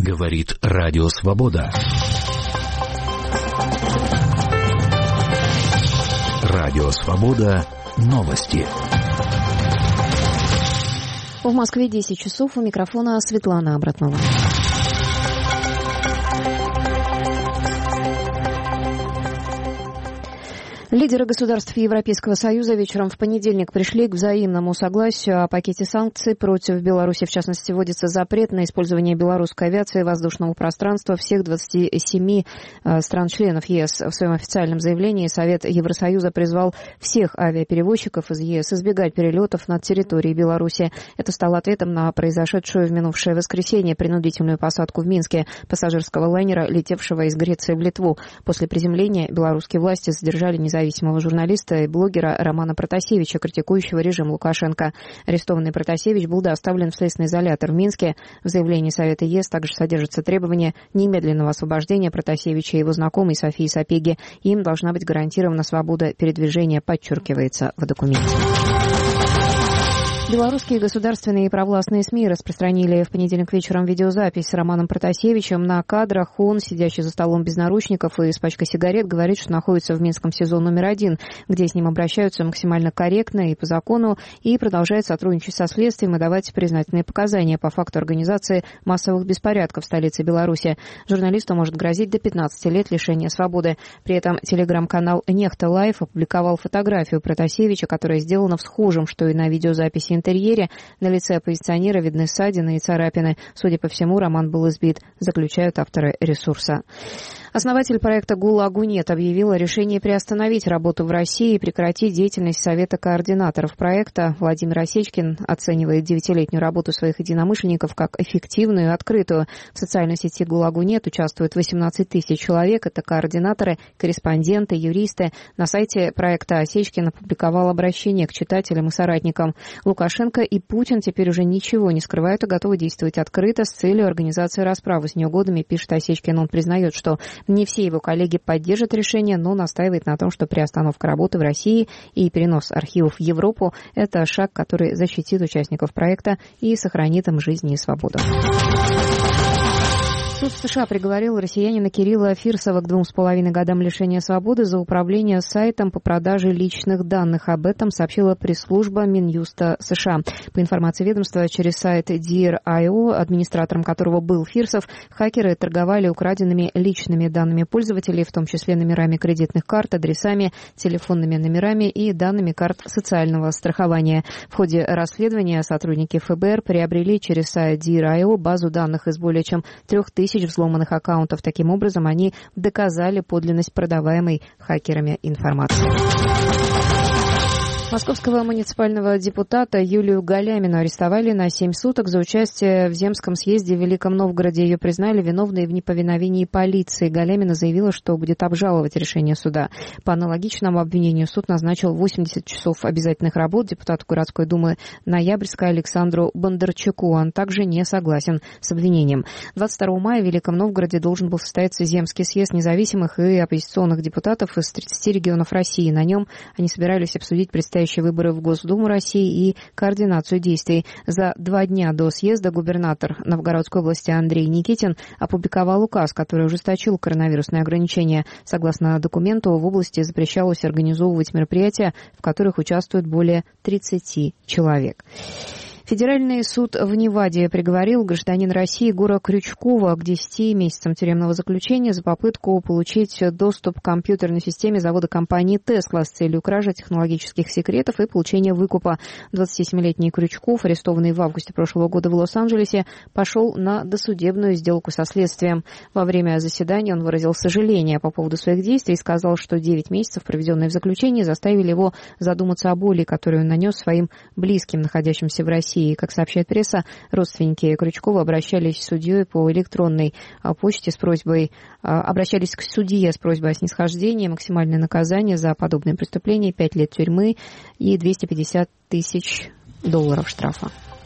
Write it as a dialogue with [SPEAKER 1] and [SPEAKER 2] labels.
[SPEAKER 1] Говорит Радио Свобода. Радио Свобода. Новости.
[SPEAKER 2] В Москве 10 часов. У микрофона Светлана Абратнова. Лидеры государств Европейского Союза вечером в понедельник пришли к взаимному согласию о пакете санкций против Беларуси. В частности, вводится запрет на использование белорусской авиации воздушного пространства всех 27 стран-членов ЕС. В своем официальном заявлении Совет Евросоюза призвал всех авиаперевозчиков из ЕС избегать перелетов над территорией Беларуси. Это стало ответом на произошедшую в минувшее воскресенье принудительную посадку в Минске пассажирского лайнера, летевшего из Греции в Литву. После приземления белорусские власти задержали независимого журналиста и блогера Романа Протасевича, критикующего режим Лукашенко. Арестованный Протасевич был доставлен в следственный изолятор в Минске. В заявлении Совета ЕС также содержится требование немедленного освобождения Протасевича и его знакомой Софии Сапеги. Им должна быть гарантирована свобода передвижения, подчеркивается в документе. Белорусские государственные и провластные СМИ распространили в понедельник вечером видеозапись с Романом Протасевичем. На кадрах он, сидящий за столом без наручников и с пачкой сигарет, говорит, что находится в Минском СИЗО номер 1, где с ним обращаются максимально корректно и по закону, и продолжает сотрудничать со следствием и давать признательные показания по факту организации массовых беспорядков в столице Беларуси. Журналисту может грозить до 15 лет лишения свободы. При этом телеграм-канал «Нехта Лайф» опубликовал фотографию Протасевича, которая сделана в схожем, что и на видеозаписи, интерьере. На лице оппозиционера видны ссадины и царапины. Судя по всему, Роман был избит, заключают авторы ресурса. Основатель проекта «ГУЛАГу нет» объявил о решении приостановить работу в России и прекратить деятельность Совета координаторов проекта. Владимир Осечкин оценивает 9-летнюю работу своих единомышленников как эффективную и открытую. В социальной сети «ГУЛАГу нет» участвует 18 тысяч человек. Это координаторы, корреспонденты, юристы. На сайте проекта Осечкин опубликовал обращение к читателям и соратникам. Лукашенко и Путин теперь уже ничего не скрывают и готовы действовать открыто с целью организации расправы с неугодными, пишет Осечкин. Он признает, что не все его коллеги поддержат решение, но настаивает на том, что приостановка работы в России и перенос архивов в Европу – это шаг, который защитит участников проекта и сохранит им жизнь и свободу. Суд в США приговорил россиянина Кирилла Фирсова к 2,5 годам лишения свободы за управление сайтом по продаже личных данных. Об этом сообщила пресс-служба Минюста США. По информации ведомства, через сайт Dear.io, администратором которого был Фирсов, хакеры торговали украденными личными данными пользователей, в том числе номерами кредитных карт, адресами, телефонными номерами и данными карт социального страхования. В ходе расследования сотрудники ФБР приобрели через сайт Dear.io базу данных из более чем 3000 взломанных аккаунтов. Таким образом, они доказали подлинность продаваемой хакерами информации. Московского муниципального депутата Юлию Галямину арестовали на 7 суток за участие в Земском съезде в Великом Новгороде. Ее признали виновной в неповиновении полиции. Галямина заявила, что будет обжаловать решение суда. По аналогичному обвинению суд назначил 80 часов обязательных работ депутату городской думы Ноябрьска Александру Бондарчуку. Он также не согласен с обвинением. 22 мая в Великом Новгороде должен был состояться Земский съезд независимых и оппозиционных депутатов из 30 регионов России. На нем они собирались обсудить предстоящие выборы в Госдуму России и координацию действий. За 2 дня до съезда губернатор Новгородской области Андрей Никитин опубликовал указ, который ужесточил коронавирусные ограничения. Согласно документу, в области запрещалось организовывать мероприятия, в которых участвует более 30 человек. Федеральный суд в Неваде приговорил гражданина России Егора Крючкова к 10 месяцам тюремного заключения за попытку получить доступ к компьютерной системе завода компании «Тесла» с целью кражи технологических секретов и получения выкупа. 27-летний Крючков, арестованный в августе прошлого года в Лос-Анджелесе, пошел на досудебную сделку со следствием. Во время заседания он выразил сожаление по поводу своих действий и сказал, что 9 месяцев, проведенные в заключении, заставили его задуматься о боли, которую он нанес своим близким, находящимся в России. Как сообщает пресса, родственники Крючкова обращались к судье по электронной почте с просьбой, обращались к судье с просьбой о снисхождении. Максимальное наказание за подобные преступления — 5 лет тюрьмы и $250 000 штрафа.